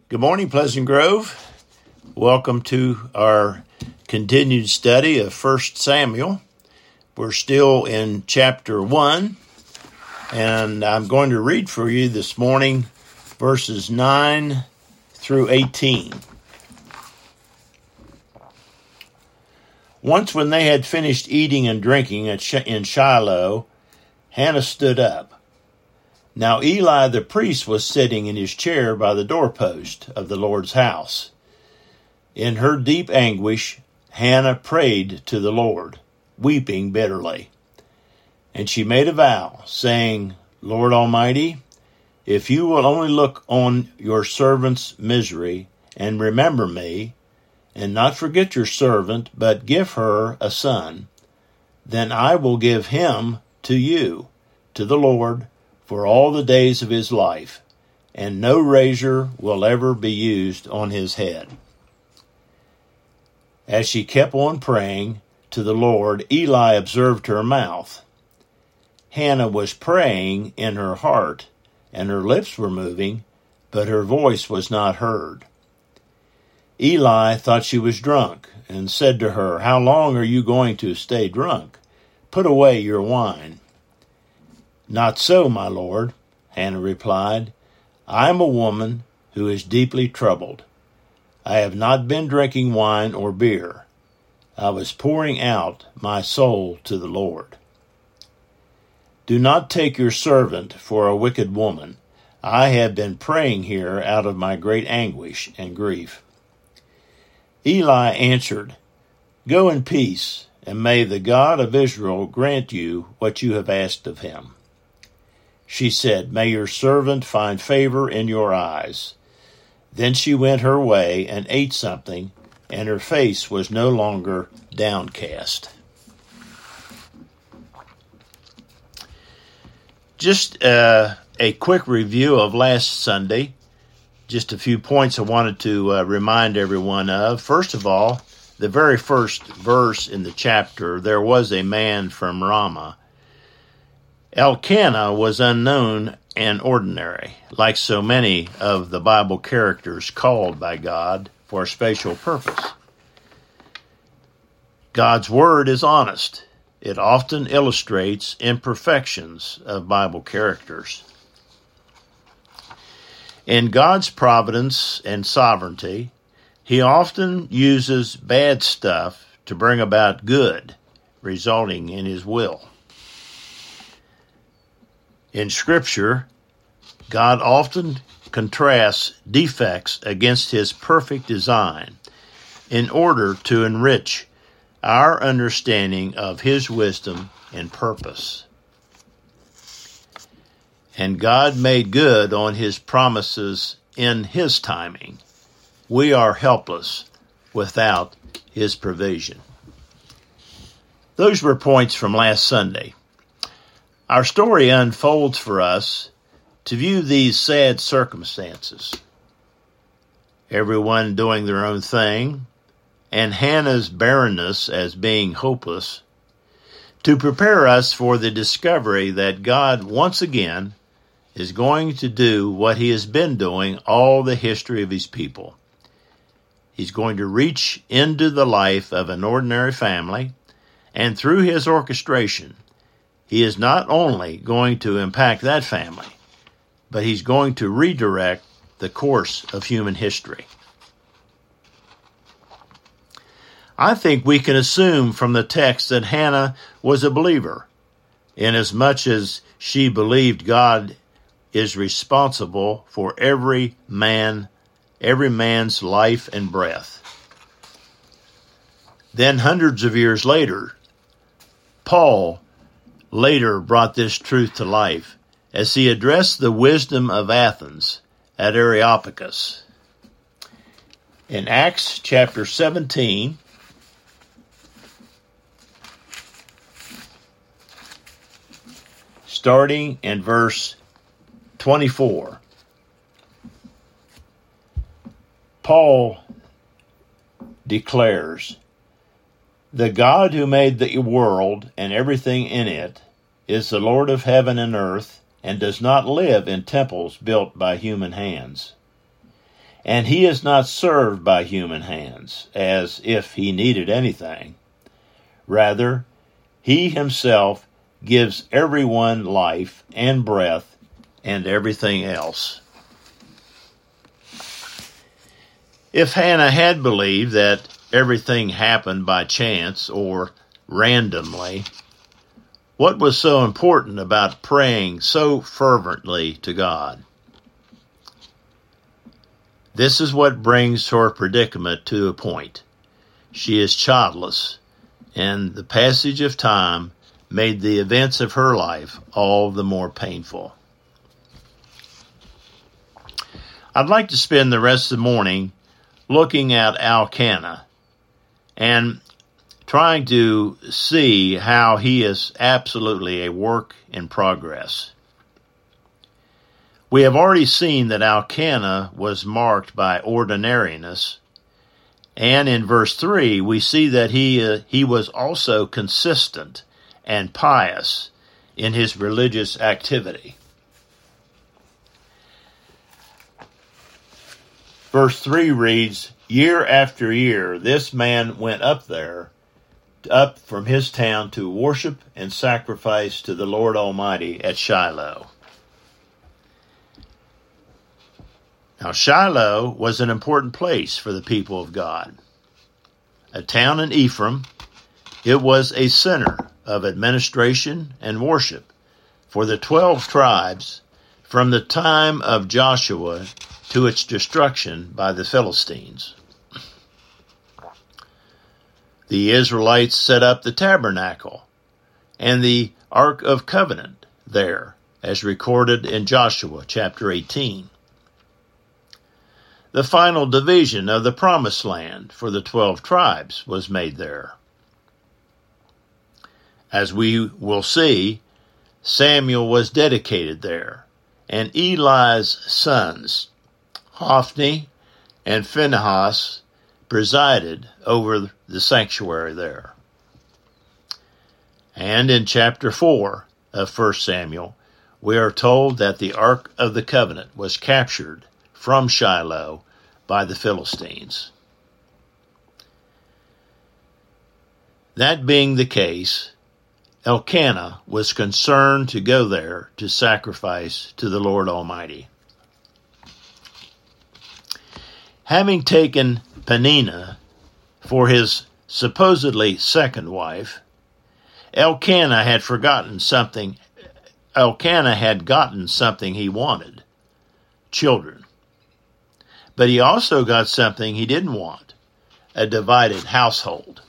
Good morning, Pleasant Grove. Welcome to our continued study of 1 Samuel. We're still in chapter 1, and I'm going to read for you this morning verses 9 through 18. Once when they had finished eating and drinking in Shiloh, Hannah stood up. Now Eli the priest was sitting in his chair by the doorpost of the Lord's house. In her deep anguish, Hannah prayed to the Lord, weeping bitterly. And she made a vow, saying, Lord Almighty, if you will only look on your servant's misery and remember me, and not forget your servant, but give her a son, then I will give him to you, to the Lord, for all the days of his life, and no razor will ever be used on his head. As she kept on praying to the Lord, Eli observed her mouth. Hannah was praying in her heart, and her lips were moving, but her voice was not heard. Eli thought she was drunk, and said to her, How long are you going to stay drunk? Put away your wine. Not so, my lord, Hannah replied. I am a woman who is deeply troubled. I have not been drinking wine or beer. I was pouring out my soul to the Lord. Do not take your servant for a wicked woman. I have been praying here out of my great anguish and grief. Eli answered, Go in peace, and may the God of Israel grant you what you have asked of him. She said, May your servant find favor in your eyes. Then she went her way and ate something, and her face was no longer downcast. Just a quick review of last Sunday. Just a few points I wanted to remind everyone of. First of all, the very first verse in the chapter, there was a man from Ramah. Elkanah was unknown and ordinary, like so many of the Bible characters called by God for a special purpose. God's word is honest. It often illustrates imperfections of Bible characters. In God's providence and sovereignty, he often uses bad stuff to bring about good, resulting in his will. In Scripture, God often contrasts defects against his perfect design in order to enrich our understanding of his wisdom and purpose. And God made good on his promises in his timing. We are helpless without his provision. Those were points from last Sunday. Our story unfolds for us to view these sad circumstances. Everyone doing their own thing, and Hannah's barrenness as being hopeless, to prepare us for the discovery that God once again is going to do what he has been doing all the history of his people. He's going to reach into the life of an ordinary family, and through his orchestration, he is not only going to impact that family, but he's going to redirect the course of human history. I think we can assume from the text that Hannah was a believer, inasmuch as she believed God is responsible for every man's life and breath. Then hundreds of years later, Paul later brought this truth to life as he addressed the wisdom of Athens at Areopagus. In Acts chapter 17, starting in verse 24, Paul declares, The God who made the world and everything in it is the Lord of heaven and earth, and does not live in temples built by human hands. And he is not served by human hands, as if he needed anything. Rather, he himself gives everyone life and breath and everything else. If Hannah had believed that everything happened by chance or randomly, what was so important about praying so fervently to God? This is what brings her predicament to a point. She is childless, and the passage of time made the events of her life all the more painful. I'd like to spend the rest of the morning looking at Elkanah and trying to see how he is absolutely a work in progress. We have already seen that Elkanah was marked by ordinariness, and in verse 3 we see that he was also consistent and pious in his religious activity. Verse 3 reads, "Year after year this man went up from his town to worship and sacrifice to the Lord Almighty at Shiloh." Now, Shiloh was an important place for the people of God. A town in Ephraim, it was a center of administration and worship for the 12 tribes from the time of Joshua to its destruction by the Philistines. The Israelites set up the tabernacle and the Ark of Covenant there, as recorded in Joshua chapter 18. The final division of the Promised Land for the 12 tribes was made there. As we will see, Samuel was dedicated there, and Eli's sons, Hophni and Phinehas, presided over the sanctuary there. And in chapter 4 of 1 Samuel, we are told that the Ark of the Covenant was captured from Shiloh by the Philistines. That being the case, Elkanah was concerned to go there to sacrifice to the Lord Almighty. Having taken Peninnah for his supposedly second wife, Elkanah had gotten something he wanted: children. But he also got something he didn't want: a divided household.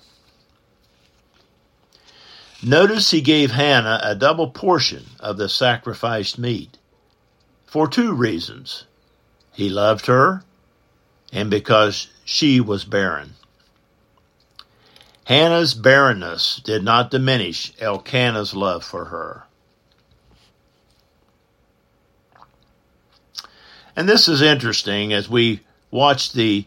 Notice he gave Hannah a double portion of the sacrificed meat for 2 reasons. He loved her, and because she was barren. Hannah's barrenness did not diminish Elkanah's love for her. And this is interesting as we watch the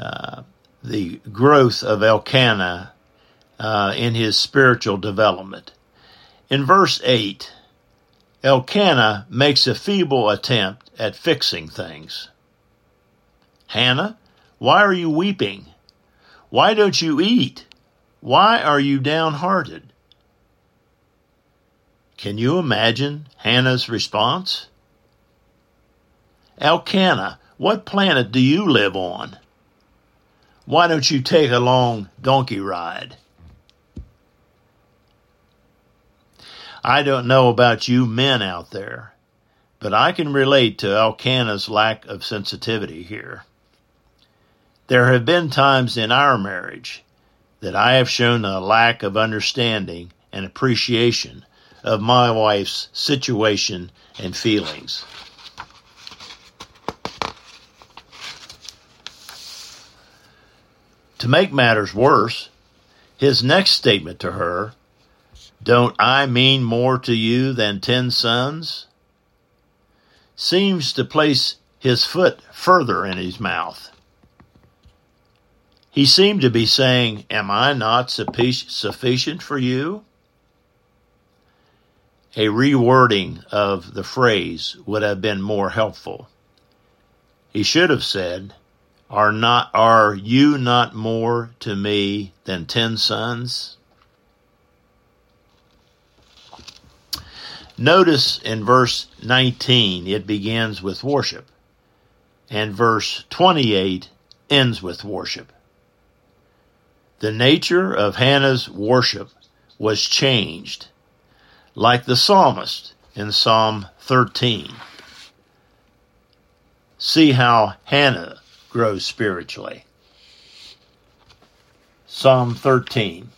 growth of Elkanah in his spiritual development. In verse 8, Elkanah makes a feeble attempt at fixing things. "Hannah, why are you weeping? Why don't you eat? Why are you downhearted?" Can you imagine Hannah's response? "Elkanah, what planet do you live on? Why don't you take a long donkey ride?" I don't know about you men out there, but I can relate to Elkanah's lack of sensitivity here. There have been times in our marriage that I have shown a lack of understanding and appreciation of my wife's situation and feelings. To make matters worse, his next statement to her, "Don't I mean more to you than 10 sons?" seems to place his foot further in his mouth. He seemed to be saying, "Am I not sufficient for you?" A rewording of the phrase would have been more helpful. He should have said, Are you not more to me than 10 sons? Notice in verse 19, it begins with worship, and verse 28 ends with worship. The nature of Hannah's worship was changed, like the psalmist in Psalm 13. See how Hannah grows spiritually. Psalm 13.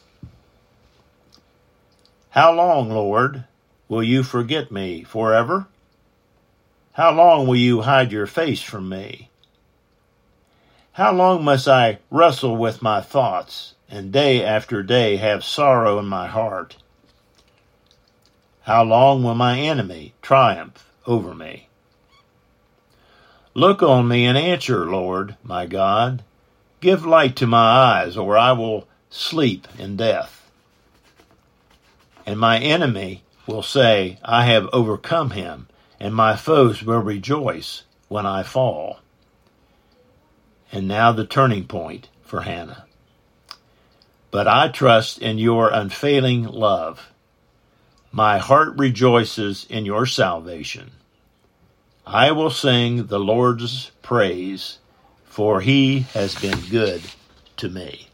How long, Lord, will you forget me forever? How long will you hide your face from me? How long must I wrestle with my thoughts, and day after day have sorrow in my heart? How long will my enemy triumph over me? Look on me and answer, Lord, my God. Give light to my eyes, or I will sleep in death. And my enemy will say, I have overcome him, and my foes will rejoice when I fall. And now the turning point for Hannah. But I trust in your unfailing love. My heart rejoices in your salvation. I will sing the Lord's praise, for he has been good to me.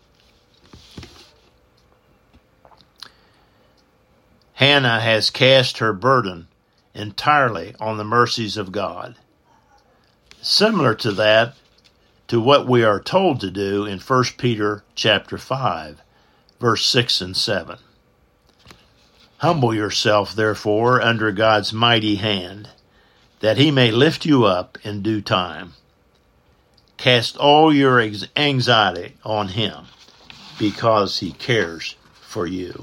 Hannah has cast her burden entirely on the mercies of God. Similar to that, to what we are told to do in 1 Peter chapter 5, verse 6 and 7. Humble yourself, therefore, under God's mighty hand, that he may lift you up in due time. Cast all your anxiety on him, because he cares for you.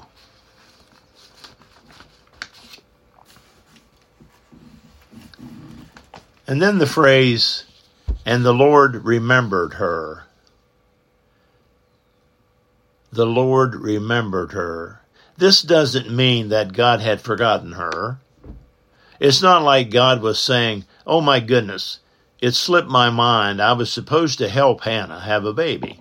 And then the phrase, and the Lord remembered her. The Lord remembered her. This doesn't mean that God had forgotten her. It's not like God was saying, oh my goodness, it slipped my mind. I was supposed to help Hannah have a baby.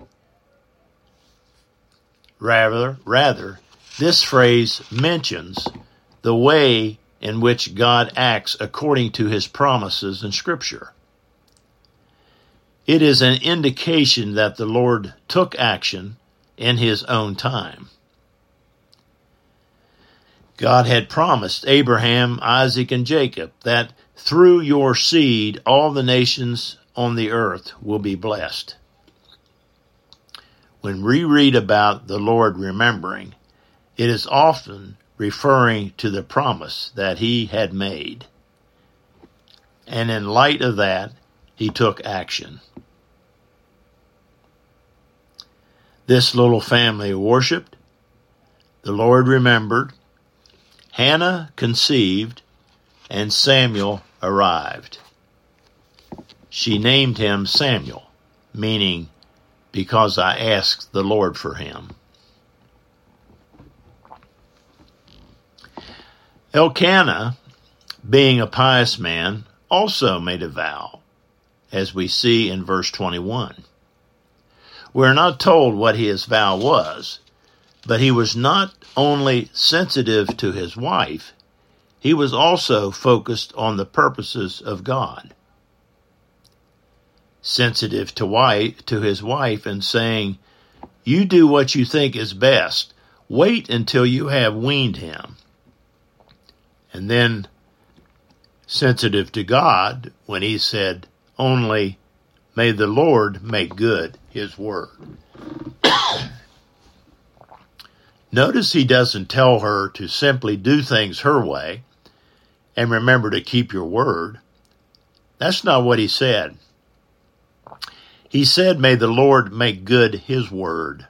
Rather, this phrase mentions the way in which God acts according to his promises in Scripture. It is an indication that the Lord took action in his own time. God had promised Abraham, Isaac, and Jacob that through your seed all the nations on the earth will be blessed. When we read about the Lord remembering, it is often referring to the promise that he had made. And in light of that, he took action. This little family worshiped, the Lord remembered, Hannah conceived, and Samuel arrived. She named him Samuel, meaning, because I asked the Lord for him. Elkanah, being a pious man, also made a vow, as we see in verse 21. We're not told what his vow was, but he was not only sensitive to his wife, he was also focused on the purposes of God. Sensitive to his wife and saying, you do what you think is best. Wait until you have weaned him. And then sensitive to God when he said, only may the Lord make good his word. Notice he doesn't tell her to simply do things her way and remember to keep your word. That's not what he said. He said, may the Lord make good his word.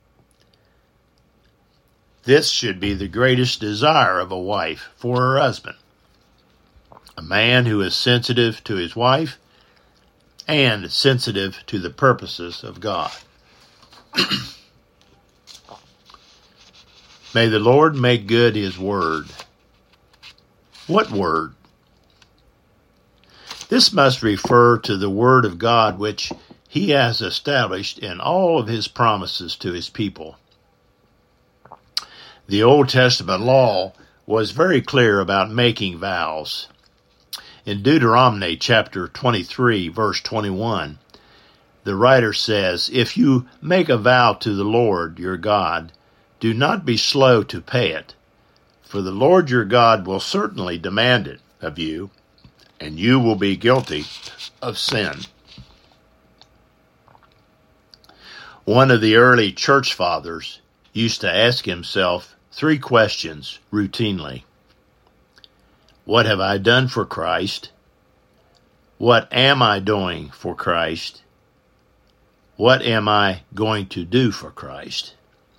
This should be the greatest desire of a wife for her husband. A man who is sensitive to his wife and sensitive to the purposes of God. May the Lord make good his word. What word? This must refer to the word of God which he has established in all of his promises to his people. The Old Testament law was very clear about making vows. In Deuteronomy chapter 23, verse 21, the writer says, "If you make a vow to the Lord your God, do not be slow to pay it, for the Lord your God will certainly demand it of you, and you will be guilty of sin." One of the early church fathers used to ask himself 3 questions routinely. What have I done for Christ? What am I doing for Christ? What am I going to do for Christ?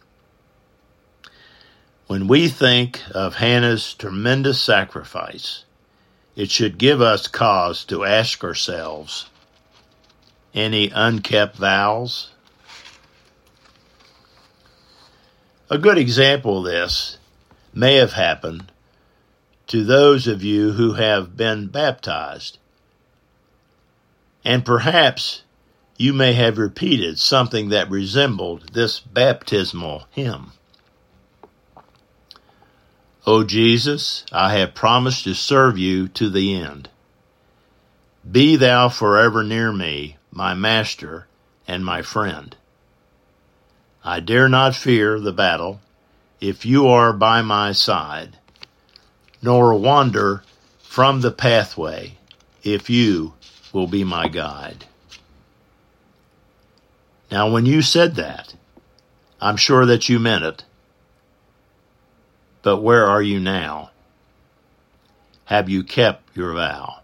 When we think of Hannah's tremendous sacrifice, it should give us cause to ask ourselves, any unkept vows? A good example of this may have happened to those of you who have been baptized. And perhaps you may have repeated something that resembled this baptismal hymn. O Jesus, I have promised to serve you to the end. Be thou forever near me, my master and my friend. I dare not fear the battle if you are by my side, nor wander from the pathway if you will be my guide. Now, when you said that, I'm sure that you meant it. But where are you now? Have you kept your vow?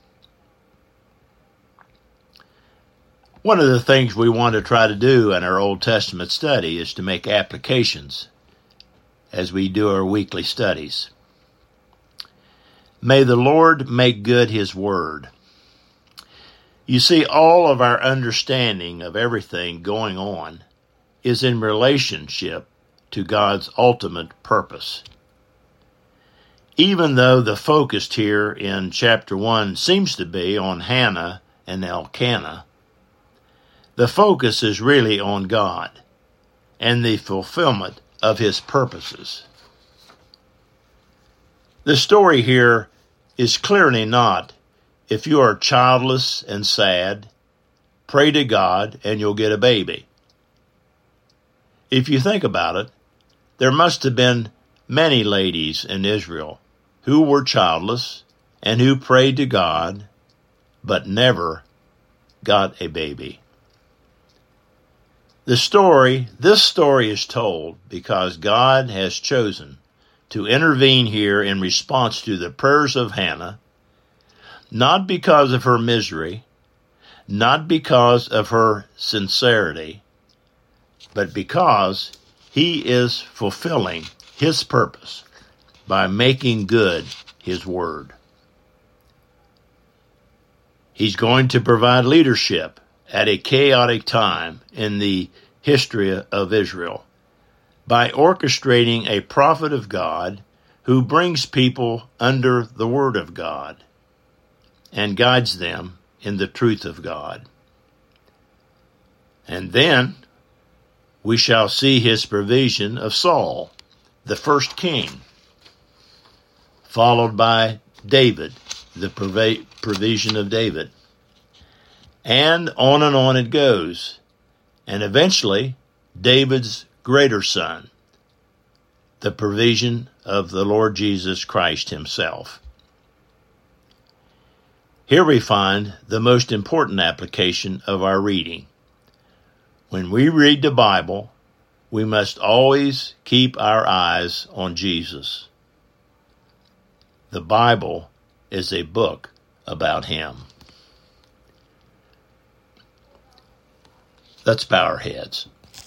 One of the things we want to try to do in our Old Testament study is to make applications as we do our weekly studies. May the Lord make good his word. You see, all of our understanding of everything going on is in relationship to God's ultimate purpose. Even though the focus here in chapter 1 seems to be on Hannah and Elkanah, the focus is really on God and the fulfillment of his purposes. The story here is clearly not, if you are childless and sad, pray to God and you'll get a baby. If you think about it, there must have been many ladies in Israel who were childless and who prayed to God, but never got a baby. This story is told because God has chosen to intervene here in response to the prayers of Hannah, not because of her misery, not because of her sincerity, but because he is fulfilling his purpose by making good his word. He's going to provide leadership at a chaotic time in the history of Israel by orchestrating a prophet of God who brings people under the word of God and guides them in the truth of God. And then we shall see his provision of Saul, the first king, followed by David, the provision of David. And on it goes. And eventually, David's greater son, the provision of the Lord Jesus Christ himself. Here we find the most important application of our reading. When we read the Bible, we must always keep our eyes on Jesus. The Bible is a book about him. Let's bow our heads.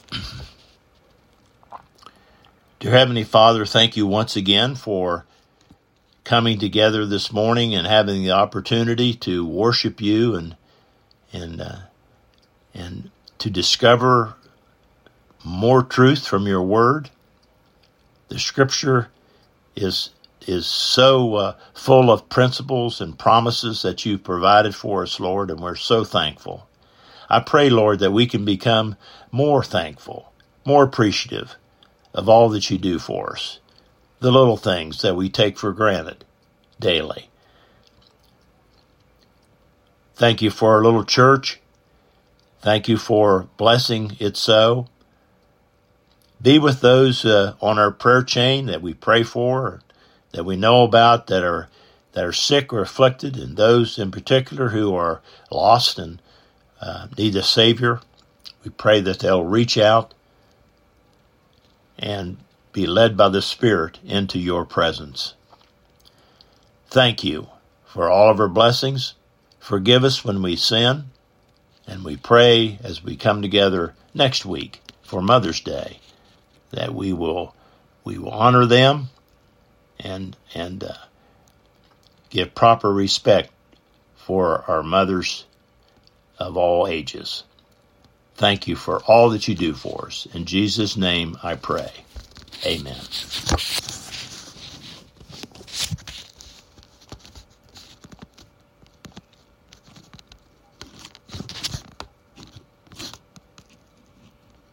Dear Heavenly Father, thank you once again for coming together this morning and having the opportunity to worship you and to discover more truth from your word. The Scripture is so full of principles and promises that you've provided for us, Lord, and we're so thankful. I pray, Lord, that we can become more thankful, more appreciative of all that you do for us, the little things that we take for granted daily. Thank you for our little church. Thank you for blessing it so. Be with those on our prayer chain that we pray for, that we know about, that are sick or afflicted, and those in particular who are lost and need a Savior. We pray that they'll reach out and be led by the Spirit into your presence. Thank you for all of our blessings. Forgive us when we sin, and we pray as we come together next week for Mother's Day that we will honor them and give proper respect for our mothers of all ages. Thank you for all that you do for us. In Jesus' name I pray. Amen.